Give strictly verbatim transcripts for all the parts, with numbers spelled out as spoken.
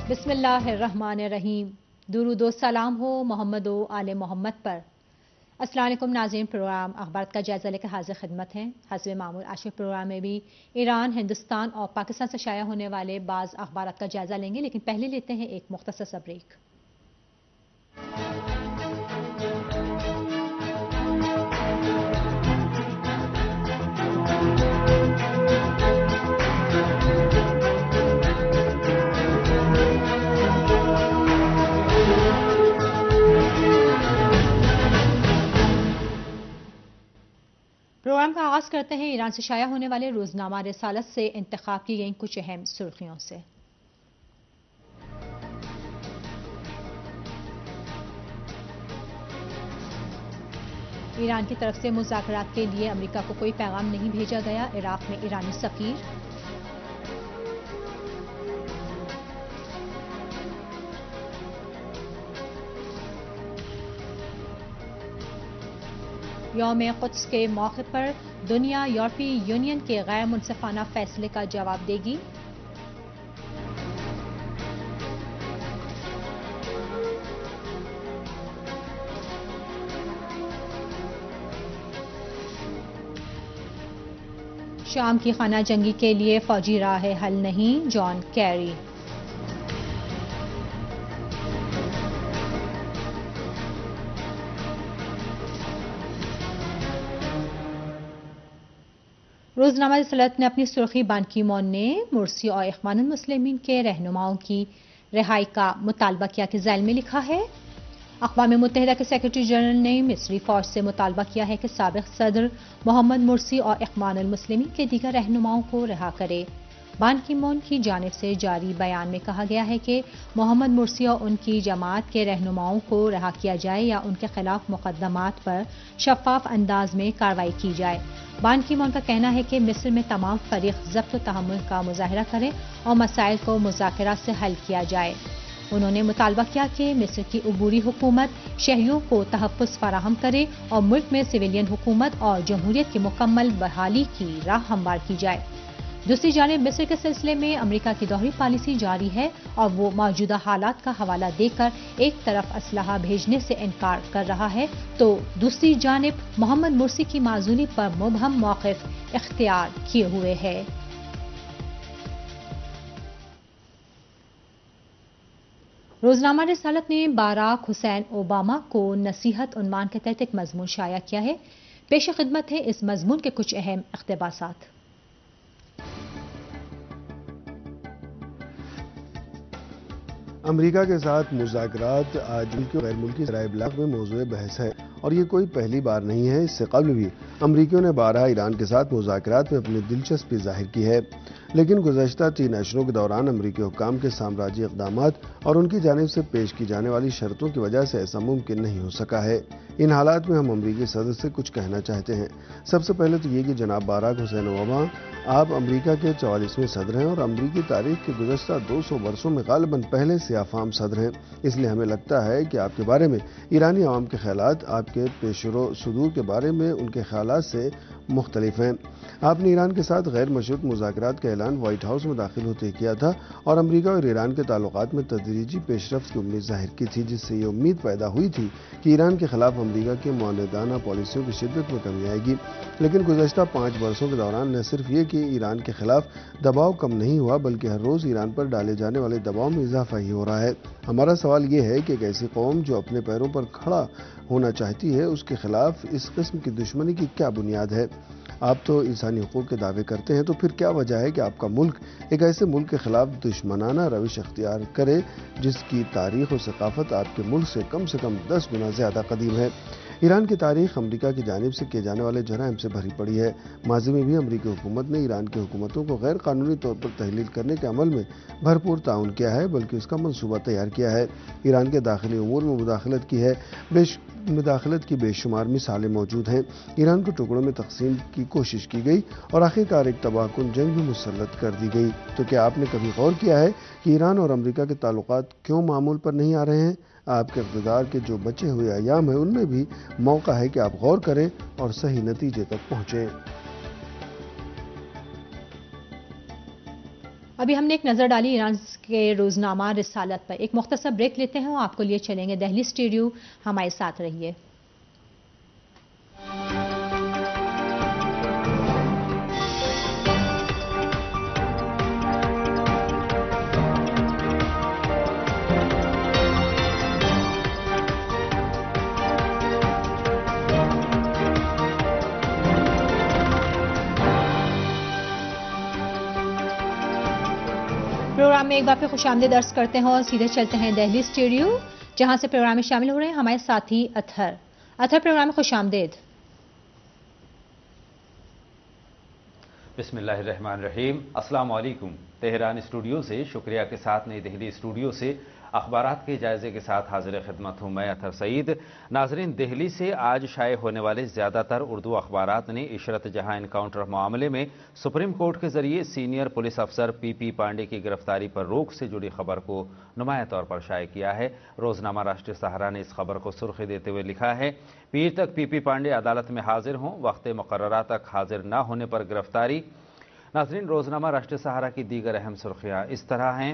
بسم اللہ الرحمن الرحیم۔ درود و سلام ہو محمد و آل محمد پر۔ السلام علیکم ناظرین، پروگرام اخبارات کا جائزہ لے کر حاضر خدمت ہیں۔ حسب معمول آج کے پروگرام میں بھی ایران، ہندوستان اور پاکستان سے شائع ہونے والے بعض اخبارات کا جائزہ لیں گے، لیکن پہلے لیتے ہیں ایک مختصر سا بریک۔ پروگرام کا آغاز کرتے ہیں ایران سے شائع ہونے والے روزنامہ رسالت سے انتخاب کی گئیں کچھ اہم سرخیوں سے۔ ایران کی طرف سے مذاکرات کے لیے امریکہ کو کوئی پیغام نہیں بھیجا گیا، عراق میں ایرانی سفیر۔ یوم قدس کے موقع پر دنیا یورپی یونین کے غیر منصفانہ فیصلے کا جواب دے گی۔ شام کی خانہ جنگی کے لیے فوجی راہ حل نہیں، جان کیری۔ روزنامہ رسالت نے اپنی سرخی بان کی مون نے مرسی اور اخوان المسلمین کے رہنماؤں کی رہائی کا مطالبہ کیا کے ذیل میں لکھا ہے۔ اقوام متحدہ کے سیکرٹری جنرل نے مصری فوج سے مطالبہ کیا ہے کہ سابق صدر محمد مرسی اور اخوان المسلمین کے دیگر رہنماؤں کو رہا کرے۔ بان کی مون کی جانب سے جاری بیان میں کہا گیا ہے کہ محمد مرسی اور ان کی جماعت کے رہنماؤں کو رہا کیا جائے یا ان کے خلاف مقدمات پر شفاف انداز میں کارروائی کی جائے۔ بان کی مون کا کہنا ہے کہ مصر میں تمام فریق ضبط و تحمل کا مظاہرہ کریں اور مسائل کو مذاکرات سے حل کیا جائے۔ انہوں نے مطالبہ کیا کہ مصر کی عبوری حکومت شہریوں کو تحفظ فراہم کرے اور ملک میں سویلین حکومت اور جمہوریت کی مکمل بحالی کی راہ ہموار کی جائے۔ دوسری جانب مصر کے سلسلے میں امریکہ کی دوہری پالیسی جاری ہے اور وہ موجودہ حالات کا حوالہ دے کر ایک طرف اسلحہ بھیجنے سے انکار کر رہا ہے تو دوسری جانب محمد مرسی کی معزولی پر مبہم موقف اختیار کیے ہوئے ہے۔ روزنامہ رسالت نے باراک حسین اوباما کو نصیحت عنوان کے تحت ایک مضمون شائع کیا ہے۔ پیش خدمت ہے اس مضمون کے کچھ اہم اقتباسات۔ امریکہ کے ساتھ مذاکرات آج ملکی و غیر ملکی ذرائع ابلاغ میں موضوع بحث ہے اور یہ کوئی پہلی بار نہیں ہے۔ اس سے قبل بھی امریکیوں نے بارہا ایران کے ساتھ مذاکرات میں اپنی دلچسپی ظاہر کی ہے، لیکن گزشتہ تین اشروں کے دوران امریکی حکام کے سامراجی اقدامات اور ان کی جانب سے پیش کی جانے والی شرطوں کی وجہ سے ایسا ممکن نہیں ہو سکا ہے۔ ان حالات میں ہم امریکی صدر سے کچھ کہنا چاہتے ہیں۔ سب سے پہلے تو یہ کہ جناب باراک حسین اوباما آپ امریکہ کے چوالیسویں صدر ہیں اور امریکی تاریخ کے گزشتہ دو سو برسوں میں غالباً پہلے سیاہ فام صدر ہیں، اس لیے ہمیں لگتا ہے کہ آپ کے بارے میں ایرانی عوام کے خیالات آپ کے پیش رو صدور کے بارے میں ان کے خیالات سے مختلف ہیں۔ آپ نے ایران کے ساتھ غیر مشروط مذاکرات کا اعلان وائٹ ہاؤس میں داخل ہوتے کیا تھا اور امریکہ اور ایران کے تعلقات میں تدریجی پیش رفت کی امید ظاہر کی تھی، جس سے یہ امید پیدا ہوئی تھی کہ ایران کے خلاف امریکہ کے معاندانہ پالیسیوں کی شدت میں کمی آئے گی۔ لیکن گزشتہ پانچ برسوں کے دوران نہ صرف یہ کہ ایران کے خلاف دباؤ کم نہیں ہوا بلکہ ہر روز ایران پر ڈالے جانے والے دباؤ میں اضافہ ہی ہو رہا ہے۔ ہمارا سوال یہ ہے کہ ایک ایسی قوم جو اپنے پیروں پر کھڑا ہونا چاہتی ہے، اس کے خلاف اس قسم کی دشمنی کی کیا بنیاد ہے؟ آپ تو انسانی حقوق کے دعوے کرتے ہیں، تو پھر کیا وجہ ہے کہ آپ کا ملک ایک ایسے ملک کے خلاف دشمنانہ روش اختیار کرے جس کی تاریخ و ثقافت آپ کے ملک سے کم سے کم دس گنا زیادہ قدیم ہے؟ ایران کی تاریخ امریکہ کی جانب سے کیے جانے والے جرائم سے بھری پڑی ہے۔ ماضی میں بھی امریکی حکومت نے ایران کی حکومتوں کو غیر قانونی طور پر تحلیل کرنے کے عمل میں بھرپور تعاون کیا ہے، بلکہ اس کا منصوبہ تیار کیا ہے۔ ایران کے داخلی امور میں مداخلت کی ہے بیش مداخلت کی بے شمار مثالیں موجود ہیں۔ ایران کو ٹکڑوں میں تقسیم کی کوشش کی گئی اور آخرکار ایک تباہ کن جنگ بھی مسلط کر دی گئی۔ تو کیا آپ نے کبھی غور کیا ہے کہ ایران اور امریکہ کے تعلقات کیوں معمول پر نہیں آ رہے ہیں؟ آپ کے اقتدار کے جو بچے ہوئے ایام ہیں ان میں بھی موقع ہے کہ آپ غور کریں اور صحیح نتیجے تک پہنچیں۔ अभी हमने एक नज़र डाली ईरान के रोजनामा रिसालत पर। एक मुख्तसर ब्रेक लेते हैं और आपको लिए चलेंगे दिल्ली स्टूडियो। हमारे साथ रहिए। प्रोग्राम में एक बार फिर खुशामदीद अर्ज करते हैं और सीधे चलते हैं दिल्ली स्टूडियो, जहां से प्रोग्राम में शामिल हो रहे हैं हमारे साथी अतहर। अतहर, प्रोग्राम में खुशामदीद। बिस्मिल्लाहिर्रहमानिर्रहीम। अस्सलाम वालेकुम। तेहरान स्टूडियो से शुक्रिया के साथ नई दिल्ली स्टूडियो से अखबारात के जायजे के साथ हाजिर खिदमत हूँ मैं अतहर सईद। नाजरीन, दिल्ली से आज शाये होने वाले ज़्यादातर उर्दू अखबारात ने इशरत जहां इनकाउंटर मामले में सुप्रीम कोर्ट के जरिए सीनियर पुलिस अफसर पी पी पांडे की गिरफ्तारी पर रोक से जुड़ी खबर को नुमाया तौर पर शाये किया है। रोजनामा राष्ट्रीय सहारा ने इस खबर को सुर्खी देते हुए लिखा है, पीर तक पी पी पांडे अदालत में हाजिर हों, वक्त मुकर्ररा तक हाजिर न होने पर गिरफ्तारी। नाजरीन, रोजनामा राष्ट्रीय सहारा की दीगर अहम सुर्खियाँ इस तरह हैं।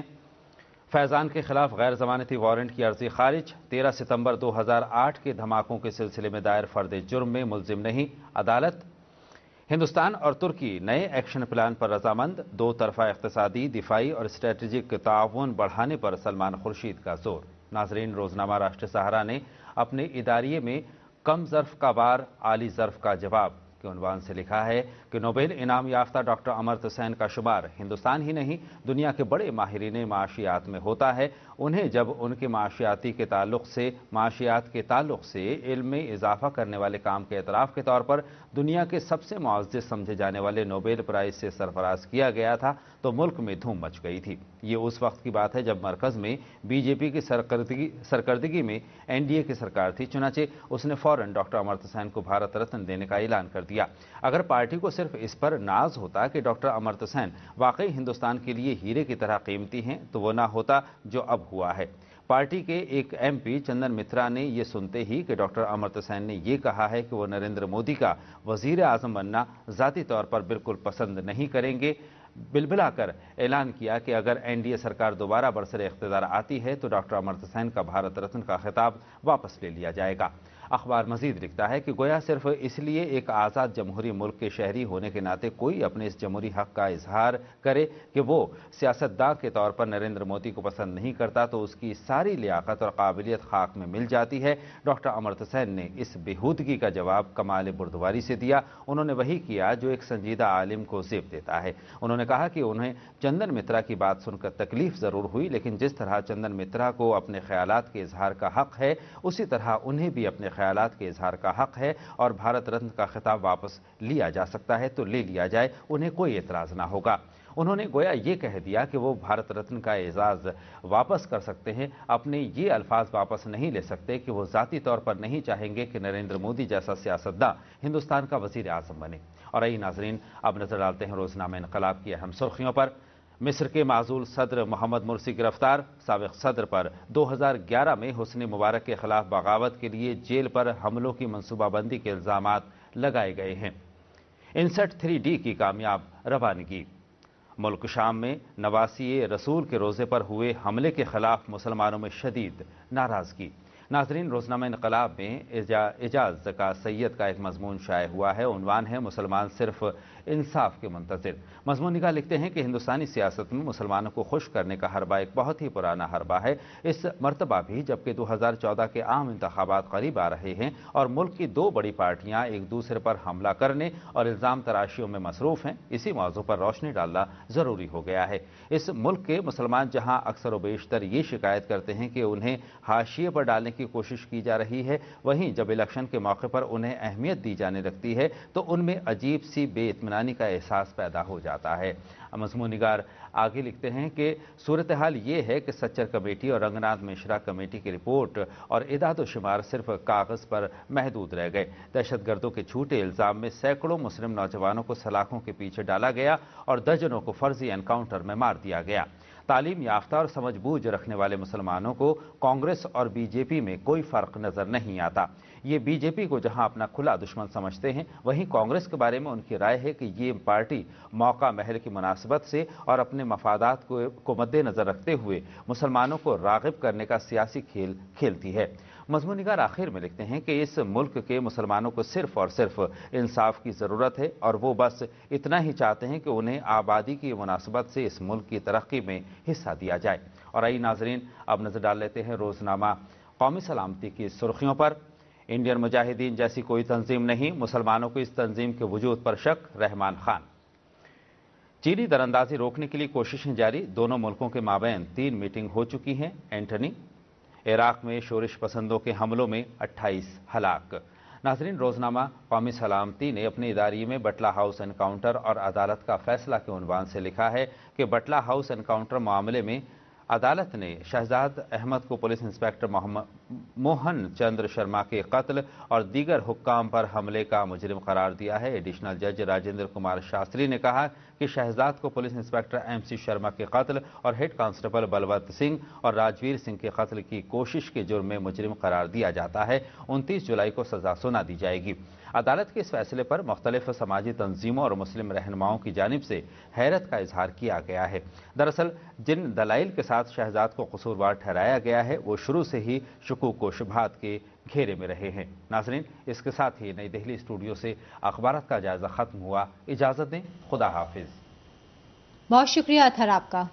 फैज़ान के खिलाफ गैर जमानती वारंट की अर्जी खारिज। तेरह सितंबर दो हज़ार आठ के धमाकों के सिलसिले में दायर फर्द जुर्म में मुलजिम नहीं, अदालत। हिंदुस्तान और तुर्की नए एक्शन प्लान पर रजामंद। दो तरफा इक़्तिसादी, दिफाई और स्ट्रेटजिक ताउन बढ़ाने पर सलमान खुर्शीद का जोर। नाजरीन, रोजनामा राष्ट्रीय सहारा ने अपने इदारिये में कम ज़र्फ का बार, आली ज़र्फ का जवाब के उन्वान से लिखा है कि नोबेल इनाम याफ्ता डॉक्टर अमर्त्य हुसैन का शुमार हिंदुस्तान ही नहीं दुनिया के बड़े माहिरीन माशियात में होता है। उन्हें जब उनके माशियाती के ताल्लुक से माशियात के ताल्लुक से इल्म में इजाफा करने वाले काम के एतराफ़ के तौर पर दुनिया के सबसे मुअज़्ज़ज़ समझे जाने वाले नोबेल प्राइज़ से सरफराज किया गया था तो मुल्क में धूम मच गई थी। ये उस वक्त की बात है जब मरकज़ में बीजेपी की सरकर्दगी सरकर्दगी में एनडीए की सरकार थी। चुनाचे उसने फौरन डॉक्टर अमर्त्य हुसैन को भारत रत्न देने का ऐलान कर दिया। अगर पार्टी को सिर्फ इस पर नाज होता कि डॉक्टर अमर्त्य हुसैन वाकई हिंदुस्तान के लिए हीरे की तरह कीमती हैं तो वो ना होता जो अब हुआ है। पार्टी के एक एमपी चंदन मित्रा ने यह सुनते ही कि डॉक्टर अमर्त्य हुसैन ने यह कहा है कि वो नरेंद्र मोदी का वजीर आजम बनना जाती तौर पर बिल्कुल पसंद नहीं करेंगे, बिलबिलाकर ऐलान किया कि अगर एनडीए सरकार दोबारा बरसरे इख्तिदार आती है तो डॉक्टर अमर्त्य हुसैन का भारत रत्न का खिताब वापस ले लिया जाएगा। अखबार मजीद लिखता है कि गोया सिर्फ इसलिए एक आज़ाद जमहूरी मुल्क के शहरी होने के नाते कोई अपने इस जमहूरी हक का इजहार करे कि वो सियासतदान के तौर पर नरेंद्र मोदी को पसंद नहीं करता तो उसकी सारी लियाकत और काबिलियत खाक में मिल जाती है। डॉक्टर अमर्त्य हुसैन ने इस बेहूदगी का जवाब कमाल बुर्दवारी से दिया। उन्होंने वही किया जो एक संजीदा आलिम को ज़ेब देता है। उन्होंने कहा कि उन्हें चंदन मित्रा की बात सुनकर तकलीफ ज़रूर हुई, लेकिन जिस तरह चंदन मित्रा को अपने ख्यालात के इजहार का हक है उसी तरह उन्हें भी अपने ख्यालात के इजहार का हक है और भारत रत्न का खिताब वापस लिया जा सकता है तो ले लिया जाए, उन्हें कोई एतराज़ ना होगा। उन्होंने गोया ये कह दिया कि वो भारत रत्न का एजाज़ वापस कर सकते हैं, अपने ये अल्फाज वापस नहीं ले सकते कि वो ज़ाती तौर पर नहीं चाहेंगे कि नरेंद्र मोदी जैसा सियासतदान हिंदुस्तान का वज़ीर आज़म बने। और आइए नाजरीन, अब नजर डालते हैं रोजनामा इनकलाब की अहम सुर्खियों पर। मिस्र के माजूल सदर मोहम्मद मुर्सी गिरफ्तार। साबिक सदर पर दो हज़ार ग्यारह में हुस्नी मुबारक के खिलाफ बगावत के लिए जेल पर हमलों की मनसूबाबंदी के इल्जामात लगाए गए हैं। इनसठ थ्री डी की कामयाब रवानगी। मुल्क शाम में नवासी रसूल के रोज़े पर हुए हमले के खिलाफ मुसलमानों में शदीद नाराजगी। नाजरीन, रोजनामा इनकलाब में एजा, एजाज का सैयद का एक मजमून शाये हुआ है। उन्वान है मुसलमान सिर्फ इंसाफ के मुंतज़िर। मजमून निगाह लिखते हैं कि हिंदुस्तानी सियासत में मुसलमानों को खुश करने का हरबा एक बहुत ही पुराना हरबा है। इस मरतबा भी जबकि दो हज़ार चौदह के आम इंतखाबात करीब आ रहे हैं और मुल्क की दो बड़ी पार्टियां एक दूसरे पर हमला करने और इल्ज़ाम तराशियों में मसरूफ हैं, इसी मौजू पर रोशनी डालना ज़रूरी हो गया है। इस मुल्क के मुसलमान जहां अक्सर व बेशतर ये शिकायत करते हैं कि उन्हें हाशिए पर डालने की कोशिश की जा रही है, वहीं जब इलेक्शन के मौके पर उन्हें अहमियत दी जाने लगती है तो उनमें अजीब सी बेइत्मीनानी का एहसास पैदा हो जाता है। मजमून निगार आगे लिखते हैं कि सूरत हाल ये है कि सच्चर कमेटी और रंगनाथ मिश्रा कमेटी की रिपोर्ट और इदाद शुमार सिर्फ कागज पर महदूद रह गए। दहशतगर्दों के झूठे इल्जाम में सैकड़ों मुस्लिम नौजवानों को सलाखों के पीछे डाला गया और दर्जनों को फर्जी एनकाउंटर में मार दिया गया। تعلیم یافتہ اور سمجھ بوجھ رکھنے والے مسلمانوں کو کانگریس اور بی جے پی میں کوئی فرق نظر نہیں آتا۔ یہ بی جے پی کو جہاں اپنا کھلا دشمن سمجھتے ہیں، وہیں کانگریس کے بارے میں ان کی رائے ہے کہ یہ پارٹی موقع محل کی مناسبت سے اور اپنے مفادات کو مد نظر رکھتے ہوئے مسلمانوں کو راغب کرنے کا سیاسی کھیل کھیلتی ہے۔ مضمون نگار آخر میں لکھتے ہیں کہ اس ملک کے مسلمانوں کو صرف اور صرف انصاف کی ضرورت ہے اور وہ بس اتنا ہی چاہتے ہیں کہ انہیں آبادی کی مناسبت سے اس ملک کی ترقی میں حصہ دیا جائے۔ اور آئیے ناظرین، اب نظر ڈال لیتے ہیں روزنامہ قومی سلامتی کی سرخیوں پر۔ انڈین مجاہدین جیسی کوئی تنظیم نہیں، مسلمانوں کو اس تنظیم کے وجود پر شک، رحمان خان۔ چینی دراندازی روکنے کے لیے کوششیں جاری، دونوں ملکوں کے مابین تین میٹنگ ہو چکی ہیں۔ اینٹنی۔ عراق میں شورش پسندوں کے حملوں میں اٹھائیس ہلاک۔ ناظرین، روزنامہ قومی سلامتی نے اپنے اداریے میں بٹلہ ہاؤس انکاؤنٹر اور عدالت کا فیصلہ کے عنوان سے لکھا ہے کہ بٹلہ ہاؤس انکاؤنٹر معاملے میں عدالت نے شہزاد احمد کو پولیس انسپیکٹر موہن چندر شرما کے قتل اور دیگر حکام پر حملے کا مجرم قرار دیا ہے۔ ایڈیشنل جج راجندر کمار شاستری نے کہا کہ شہزاد کو police inspector M C Sharma کے قتل اور ہیڈ کانسٹیبل بلوت سنگھ اور راجویر سنگھ کے قتل کی کوشش کے جرم میں مجرم قرار دیا جاتا ہے۔ انتیس جولائی کو سزا سنا دی جائے گی۔ عدالت کے اس فیصلے پر مختلف سماجی تنظیموں اور مسلم رہنماؤں کی جانب سے حیرت کا اظہار کیا گیا ہے۔ دراصل جن دلائل کے ساتھ شہزاد کو قصوروار ٹھہرایا گیا ہے وہ شروع سے ہی شکوک و شبہات کے گھیرے میں رہے ہیں۔ ناظرین، اس کے ساتھ ہی نئی دہلی اسٹوڈیو سے اخبارات کا جائزہ ختم ہوا۔ اجازت دیں، خدا حافظ۔ بہت شکریہ اطہر آپ کا۔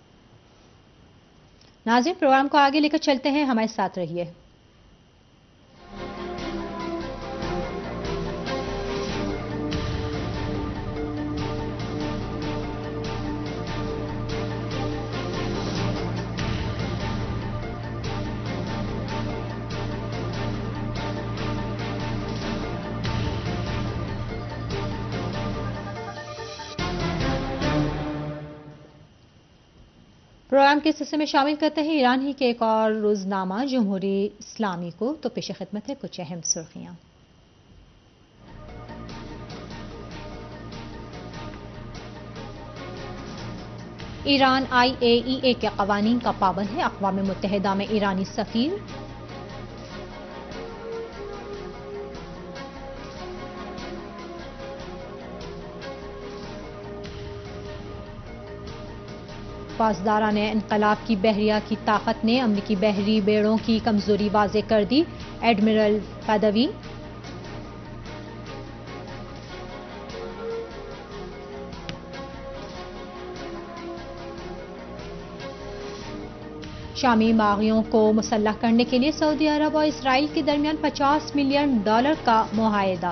ناظرین، پروگرام کو آگے لے کر چلتے ہیں، ہمارے ساتھ رہیے۔ پروگرام کے اس حصے میں شامل کرتے ہیں ایران ہی کے ایک اور روزنامہ جمہوری اسلامی کو، تو پیش خدمت ہے کچھ اہم سرخیاں۔ ایران آئی اے ای اے کے قوانین کا پابند ہے، اقوام متحدہ میں ایرانی سفیر۔ پاسداران انقلاب کی بحریہ کی طاقت نے امریکی بحری بیڑوں کی کمزوری واضح کر دی، ایڈمرل پدوی۔ شامی باغیوں کو مسلح کرنے کے لیے سعودی عرب اور اسرائیل کے درمیان پچاس ملین ڈالر کا معاہدہ۔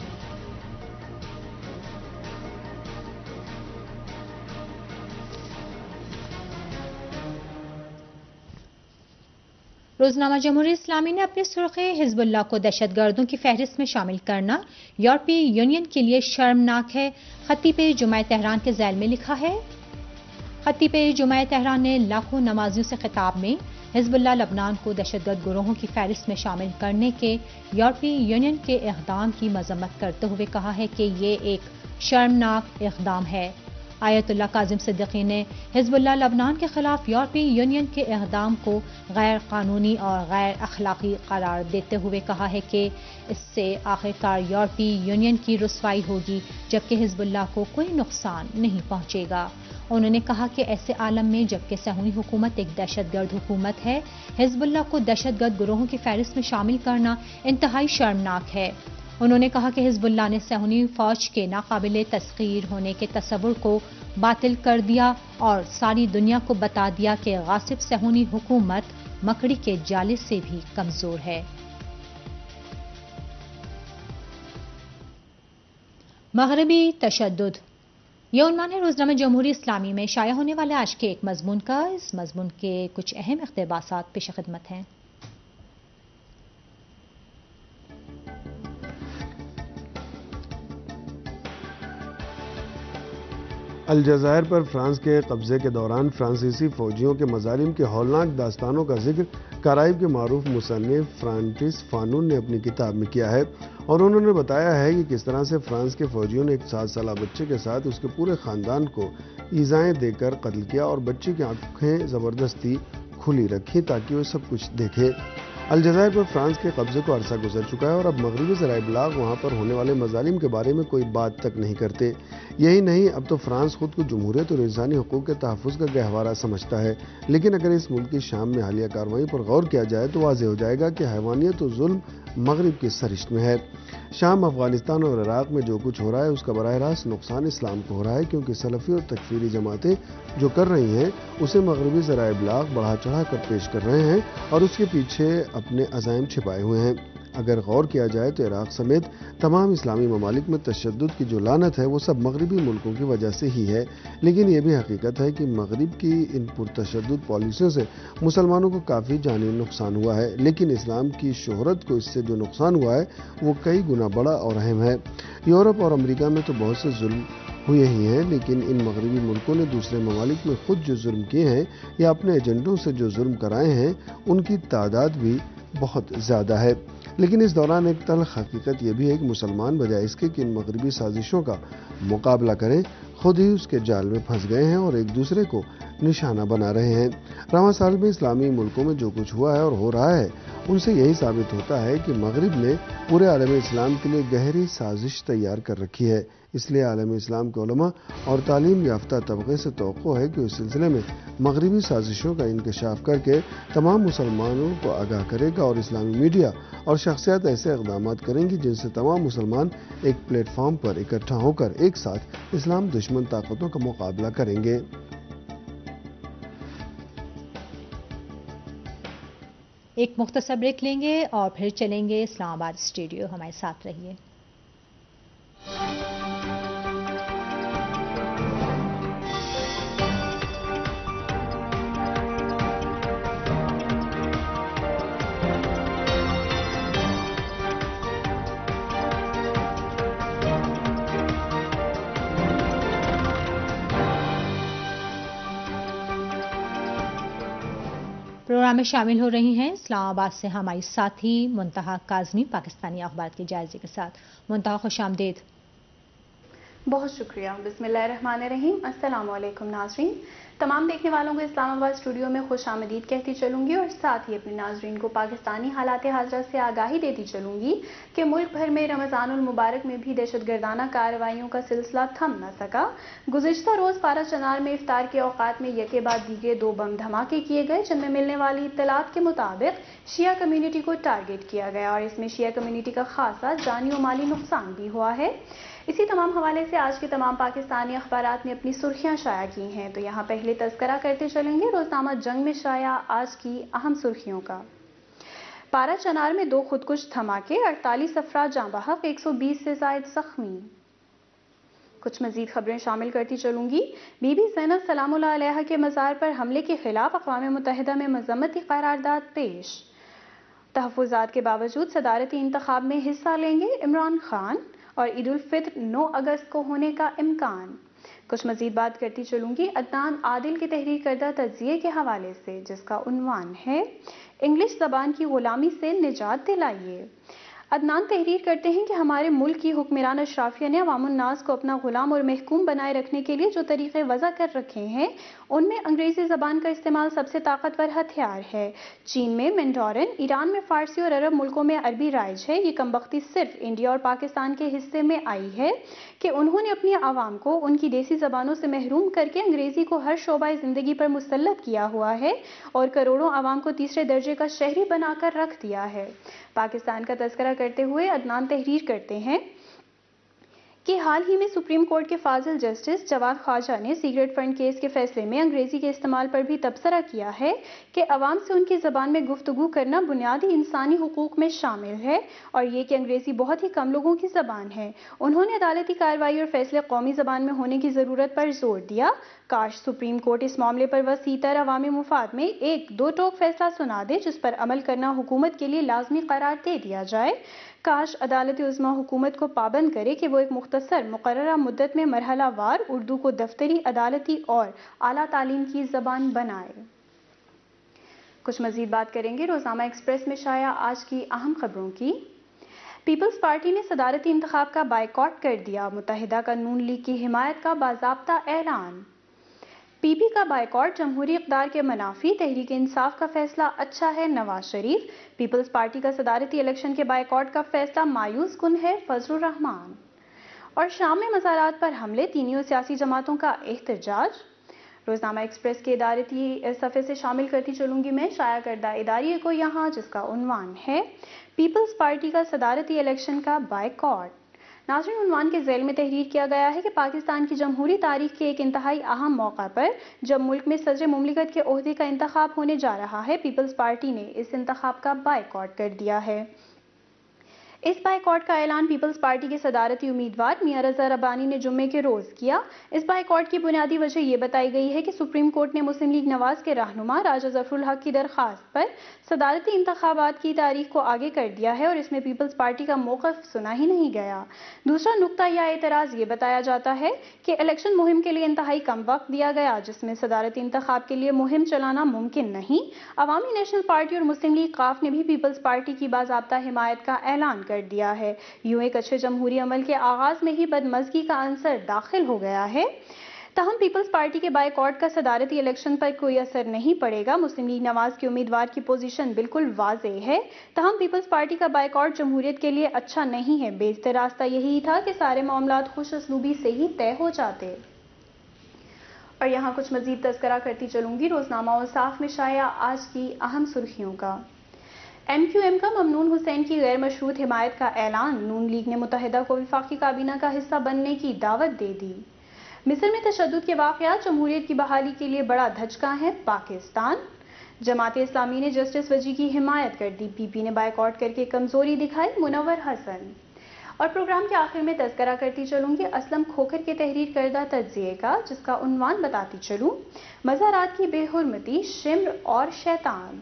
روزنامہ جمہوری اسلامی نے اپنی سرخی حزب اللہ کو دہشت گردوں کی فہرست میں شامل کرنا یورپی یونین کے لیے شرمناک ہے، خطیب جمعہ تہران کے ذیل میں لکھا ہے۔ خطیب جمعہ تہران نے لاکھوں نمازیوں سے خطاب میں حزب اللہ لبنان کو دہشت گرد گروہوں کی فہرست میں شامل کرنے کے یورپی یونین کے اقدام کی مذمت کرتے ہوئے کہا ہے کہ یہ ایک شرمناک اقدام ہے۔ آیت اللہ کاظم صدیقی نے حزب اللہ لبنان کے خلاف یورپی یونین کے اقدام کو غیر قانونی اور غیر اخلاقی قرار دیتے ہوئے کہا ہے کہ اس سے آخرکار یورپی یونین کی رسوائی ہوگی جبکہ حزب اللہ کو کوئی نقصان نہیں پہنچے گا۔ انہوں نے کہا کہ ایسے عالم میں جبکہ صہیونی حکومت ایک دہشت گرد حکومت ہے، حزب اللہ کو دہشت گرد گروہوں کی فہرست میں شامل کرنا انتہائی شرمناک ہے۔ انہوں نے کہا کہ حزب اللہ نے صہیونی فوج کے ناقابل تسخیر ہونے کے تصور کو باطل کر دیا اور ساری دنیا کو بتا دیا کہ غاصب صہیونی حکومت مکڑی کے جالے سے بھی کمزور ہے۔ مغربی تشدد، یہ عنوان ہے روزنامہ جمہوری اسلامی میں شائع ہونے والے آج کے ایک مضمون کا۔ اس مضمون کے کچھ اہم اقتباسات پیش خدمت ہیں۔ الجزائر پر فرانس کے قبضے کے دوران فرانسیسی فوجیوں کے مظالم کے ہولناک داستانوں کا ذکر کارائب کے معروف مصنف فرانٹس فانون نے اپنی کتاب میں کیا ہے، اور انہوں نے بتایا ہے کہ کس طرح سے فرانس کے فوجیوں نے ایک سات سالہ بچے کے ساتھ اس کے پورے خاندان کو ایذائیں دے کر قتل کیا اور بچے کی آنکھیں زبردستی کھلی رکھی تاکہ وہ سب کچھ دیکھے۔ الجزائر پر فرانس کے قبضے کو عرصہ گزر چکا ہے اور اب مغربی ذرائع ابلاغ وہاں پر ہونے والے مظالم کے بارے میں کوئی بات تک نہیں کرتے۔ یہی نہیں، اب تو فرانس خود کو جمہوریت اور انسانی حقوق کے تحفظ کا گہوارہ سمجھتا ہے۔ لیکن اگر اس ملک کی شام میں حالیہ کارروائی پر غور کیا جائے تو واضح ہو جائے گا کہ حیوانیت و ظلم مغرب کی سرشت میں ہے۔ شام، افغانستان اور عراق میں جو کچھ ہو رہا ہے اس کا براہ راست نقصان اسلام کو ہو رہا ہے، کیونکہ سلفی اور تکفیری جماعتیں جو کر رہی ہیں اسے مغربی ذرائع ابلاغ بڑھا چڑھا کر پیش کر رہے ہیں اور اس کے پیچھے اپنے عزائم چھپائے ہوئے ہیں۔ اگر غور کیا جائے تو عراق سمیت تمام اسلامی ممالک میں تشدد کی جو لعنت ہے وہ سب مغربی ملکوں کی وجہ سے ہی ہے۔ لیکن یہ بھی حقیقت ہے کہ مغرب کی ان پرتشدد پالیسیوں سے مسلمانوں کو کافی جانی نقصان ہوا ہے، لیکن اسلام کی شہرت کو اس سے جو نقصان ہوا ہے وہ کئی گنا بڑا اور اہم ہے۔ یورپ اور امریکہ میں تو بہت سے ظلم ہوئے ہی ہیں، لیکن ان مغربی ملکوں نے دوسرے ممالک میں خود جو ظلم کیے ہیں یا اپنے ایجنڈوں سے جو ظلم کرائے ہیں ان کی تعداد بھی بہت زیادہ ہے۔ لیکن اس دوران ایک تلخ حقیقت یہ بھی ہے کہ مسلمان بجائے اس کے کہ ان مغربی سازشوں کا مقابلہ کریں، خود ہی اس کے جال میں پھنس گئے ہیں اور ایک دوسرے کو نشانہ بنا رہے ہیں۔ رواں سال میں اسلامی ملکوں میں جو کچھ ہوا ہے اور ہو رہا ہے ان سے یہی ثابت ہوتا ہے کہ مغرب نے پورے عالم اسلام کے لیے گہری سازش تیار کر رکھی ہے۔ اس لیے عالم اسلام کے علماء اور تعلیم یافتہ طبقے سے توقع ہے کہ اس سلسلے میں مغربی سازشوں کا انکشاف کر کے تمام مسلمانوں کو آگاہ کرے گا اور اسلامی میڈیا اور شخصیات ایسے اقدامات کریں گی جن سے تمام مسلمان ایک پلیٹ فارم پر اکٹھا ہو کر ایک ساتھ اسلام دشمن طاقتوں کا مقابلہ کریں گے۔ ایک مختصر بریک لیں گے اور پھر چلیں گے اسلام آباد اسٹوڈیو، ہمارے ساتھ رہیے۔ پروگرام میں شامل ہو رہی ہیں اسلام آباد سے ہماری ساتھی منتہا کاظمی پاکستانی اخبار کے جائزے کے ساتھ۔ منتہا، خوش آمدید۔ بہت شکریہ۔ بسم اللہ الرحمن الرحیم۔ السلام علیکم ناظرین، تمام دیکھنے والوں کو اسلام آباد اسٹوڈیو میں خوش آمدید کہتی چلوں گی اور ساتھ ہی اپنے ناظرین کو پاکستانی حالات حاضرہ سے آگاہی دیتی چلوں گی کہ ملک بھر میں رمضان المبارک میں بھی دہشت گردانہ کارروائیوں کا سلسلہ تھم نہ سکا۔ گزشتہ روز پارا چنار میں افطار کے اوقات میں یکے بعد دیگرے دو بم دھماکے کیے گئے، جن میں ملنے والی اطلاعات کے مطابق شیعہ کمیونٹی کو ٹارگٹ کیا گیا اور اس میں شیعہ کمیونٹی کا خاصا جانی و مالی نقصان بھی ہوا ہے۔ اسی تمام حوالے سے آج کے تمام پاکستانی اخبارات نے اپنی سرخیاں شائع کی ہیں، تو یہاں پہلے تذکرہ کرتے چلیں گے روزنامہ جنگ میں شائع آج کی اہم سرخیوں کا۔ پارا چنار میں دو خودکش دھماکے، اڑتالیس افراد جاں بحق، ایک سو بیس سے زائد زخمی۔ کچھ مزید خبریں شامل کرتی چلوں گی۔ بی بی زینب سلام اللہ علیہا کے مزار پر حملے کے خلاف اقوام متحدہ میں مذمتی قرارداد پیش۔ تحفظات کے باوجود صدارتی انتخاب میں حصہ لیں گے عمران خان اور عید الفطر نو اگست کو ہونے کا امکان۔ کچھ مزید بات کرتی چلوں گی عدنان عادل کی تحریر کردہ تجزیے کے حوالے سے، جس کا عنوان ہے انگلش زبان کی غلامی سے نجات دلائیے۔ عدنان تحریر کرتے ہیں کہ ہمارے ملک کی حکمران اشرافیہ نے عوام الناس کو اپنا غلام اور محکوم بنائے رکھنے کے لیے جو طریقے وضع کر رکھے ہیں ان میں انگریزی زبان کا استعمال سب سے طاقتور ہتھیار ہے۔ چین میں مینڈارن، ایران میں فارسی اور عرب ملکوں میں عربی رائج ہے۔ یہ کمبختی صرف انڈیا اور پاکستان کے حصے میں آئی ہے کہ انہوں نے اپنی عوام کو ان کی دیسی زبانوں سے محروم کر کے انگریزی کو ہر شعبہ زندگی پر مسلط کیا ہوا ہے اور کروڑوں عوام کو تیسرے درجے کا شہری بنا کر رکھ دیا ہے۔ پاکستان کا تذکرہ کرتے ہوئے عدنان تحریر کرتے ہیں کہ حال ہی میں سپریم کورٹ کے فاضل جسٹس جواد خواجہ نے سیکرٹ فنڈ کیس کے فیصلے میں انگریزی کے استعمال پر بھی تبصرہ کیا ہے کہ عوام سے ان کی زبان میں گفتگو کرنا بنیادی انسانی حقوق میں شامل ہے اور یہ کہ انگریزی بہت ہی کم لوگوں کی زبان ہے۔ انہوں نے عدالتی کارروائی اور فیصلے قومی زبان میں ہونے کی ضرورت پر زور دیا۔ کاش سپریم کورٹ اس معاملے پر وسیع تر عوامی مفاد میں ایک دو ٹوک فیصلہ سنا دے جس پر عمل کرنا حکومت کے لیے لازمی قرار دے دیا جائے۔ کاش عدالت عظمیٰ حکومت کو پابند کرے کہ وہ ایک مختصر مقررہ مدت میں مرحلہ وار اردو کو دفتری، عدالتی اور اعلیٰ تعلیم کی زبان بنائے۔ کچھ مزید بات کریں گے روزنامہ ایکسپریس میں شائع آج کی اہم خبروں کی۔ پیپلز پارٹی نے صدارتی انتخاب کا بائیکاٹ کر دیا، متحدہ کا نون لیگ کی حمایت کا باضابطہ اعلان۔ پی پی کا بائیکاٹ جمہوری اقدار کے منافی، تحریک انصاف کا فیصلہ اچھا ہے نواز شریف، پیپلز پارٹی کا صدارتی الیکشن کے بائیکاٹ کا فیصلہ مایوس کن ہے فضل الرحمان۔ اور شام میں مزارات پر حملے، تینوں سیاسی جماعتوں کا احتجاج۔ روزنامہ ایکسپریس کے ادارتی صفحے سے شامل کرتی چلوں گی میں شائع کردہ اداریے کو یہاں، جس کا عنوان ہے پیپلز پارٹی کا صدارتی الیکشن کا بائیکاٹ۔ ناظرین، عنوان کے ذیل میں تحریر کیا گیا ہے کہ پاکستان کی جمہوری تاریخ کے ایک انتہائی اہم موقع پر جب ملک میں صدر مملکت کے عہدے کا انتخاب ہونے جا رہا ہے، پیپلز پارٹی نے اس انتخاب کا بائیکاٹ کر دیا ہے۔ اس بائیکاٹ کا اعلان پیپلز پارٹی کے صدارتی امیدوار میاں رضا ربانی نے جمعے کے روز کیا۔ اس بائیکاٹ کی بنیادی وجہ یہ بتائی گئی ہے کہ سپریم کورٹ نے مسلم لیگ نواز کے رہنما راجہ ظفر الحق کی درخواست پر صدارتی انتخابات کی تاریخ کو آگے کر دیا ہے اور اس میں پیپلز پارٹی کا موقف سنا ہی نہیں گیا۔ دوسرا نقطہ یا اعتراض یہ بتایا جاتا ہے کہ الیکشن مہم کے لیے انتہائی کم وقت دیا گیا، جس میں صدارتی انتخاب کے لیے مہم چلانا ممکن نہیں۔ عوامی نیشنل پارٹی اور مسلم لیگ قاف نے بھی پیپلز پارٹی کی باضابطہ حمایت کا اعلان کر دیا ہے۔ یوں ایک اچھے جمہوری عمل کے آغاز میں ہی بدمزگی کا عنصر داخل ہو گیا ہے۔ تاہم پیپلز پارٹی کے بائیکاٹ کا صدارتی الیکشن پر کوئی اثر نہیں پڑے گا۔ مسلم لیگ نواز کے امیدوار کی پوزیشن بالکل واضح ہے۔ تاہم پیپلز پارٹی کا بائیکاٹ جمہوریت کے لیے اچھا نہیں ہے۔ بہتر راستہ یہی تھا کہ سارے معاملات خوش اسلوبی سے ہی طے ہو جاتے۔ اور یہاں کچھ مزید تذکرہ کرتی چلوں گی روزنامہ اوصاف میں شائع آج کی اہم سرخیوں کا۔ ایم کیو ایم کا ممنون حسین کی غیر مشروط حمایت کا اعلان، نون لیگ نے متحدہ کو وفاقی کابینہ کا حصہ بننے کی دعوت دے دی۔ مصر میں تشدد کے واقعات جمہوریت کی بحالی کے لیے بڑا دھچکا ہے پاکستان۔ جماعت اسلامی نے جسٹس وجی کی حمایت کر دی، پی پی نے بائیکاٹ کر کے کمزوری دکھائی، منور حسن۔ اور پروگرام کے آخر میں تذکرہ کرتی چلوں گی اسلم کھوکھر کے تحریر کردہ تجزیے کا، جس کا عنوان بتاتی چلوں مزارات کی بے حرمتی، شمر اور شیطان۔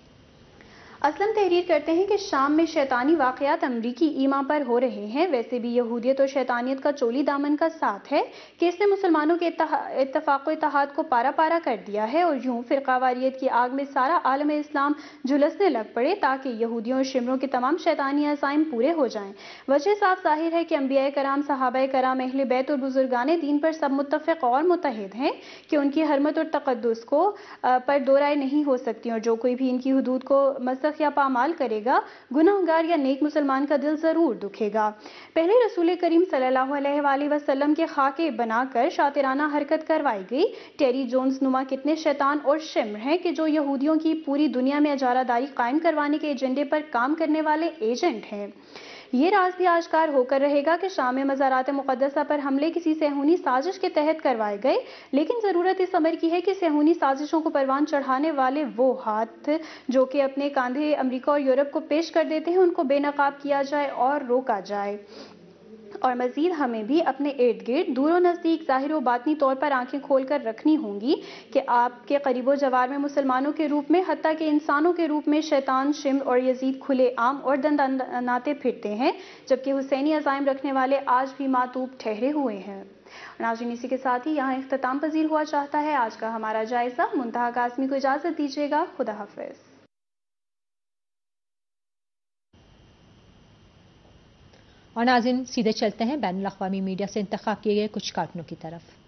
اسلم تحریر کرتے ہیں کہ شام میں شیطانی واقعات امریکی ایما پر ہو رہے ہیں۔ ویسے بھی یہودیت اور شیطانیت کا چولی دامن کا ساتھ ہے کہ اس نے مسلمانوں کے اتفاق و اتحاد کو پارا پارا کر دیا ہے، اور یوں فرقہ واریت کی آگ میں سارا عالم اسلام جھلسنے لگ پڑے تاکہ یہودیوں اور شمروں کے تمام شیطانی عزائم پورے ہو جائیں۔ وجہ صاف ظاہر ہے کہ انبیاء کرام، صحابہ کرام، اہل بیت اور بزرگان دین پر سب متفق اور متحد ہیں کہ ان کی حرمت اور تقدس کو پر دو رائے نہیں ہو سکتی، اور جو کوئی بھی ان کی حدود کو مسخ یا پامال کرے گا، گناہ گار یا نیک مسلمان کا دل ضرور دکھے گا۔ پہلے رسول کریم صلی اللہ علیہ وآلہ وسلم کے خاکے بنا کر شاطرانہ حرکت کروائی گئی۔ ٹیری جونز نما کتنے شیطان اور شمر ہیں کہ جو یہودیوں کی پوری دنیا میں اجارہ داری قائم کروانے کے ایجنڈے پر کام کرنے والے ایجنٹ ہیں۔ یہ راز بھی آشکار ہو کر رہے گا کہ شام میں مزارات مقدسہ پر حملے کسی صہیونی سازش کے تحت کروائے گئے، لیکن ضرورت اس امر کی ہے کہ صہیونی سازشوں کو پروان چڑھانے والے وہ ہاتھ جو کہ اپنے کاندھے امریکہ اور یورپ کو پیش کر دیتے ہیں، ان کو بے نقاب کیا جائے اور روکا جائے۔ اور مزید ہمیں بھی اپنے ارد گرد دور و نزدیک ظاہر و باطنی طور پر آنکھیں کھول کر رکھنی ہوں گی کہ آپ کے قریب و جوار میں مسلمانوں کے روپ میں، حتیٰ کہ انسانوں کے روپ میں شیطان، شمر اور یزید کھلے عام اور دندناتے پھرتے ہیں، جبکہ حسینی عزائم رکھنے والے آج بھی ماتوب ٹھہرے ہوئے ہیں۔ ناظرین، اسی کے ساتھ ہی یہاں اختتام پذیر ہوا چاہتا ہے آج کا ہمارا جائزہ۔ منتہا قاسمی کو اجازت دیجیے گا۔ خدا حافظ۔ اور ناظرین، سیدھے چلتے ہیں بین الاقوامی میڈیا سے انتخاب کیے گئے کچھ کارٹونوں کی طرف۔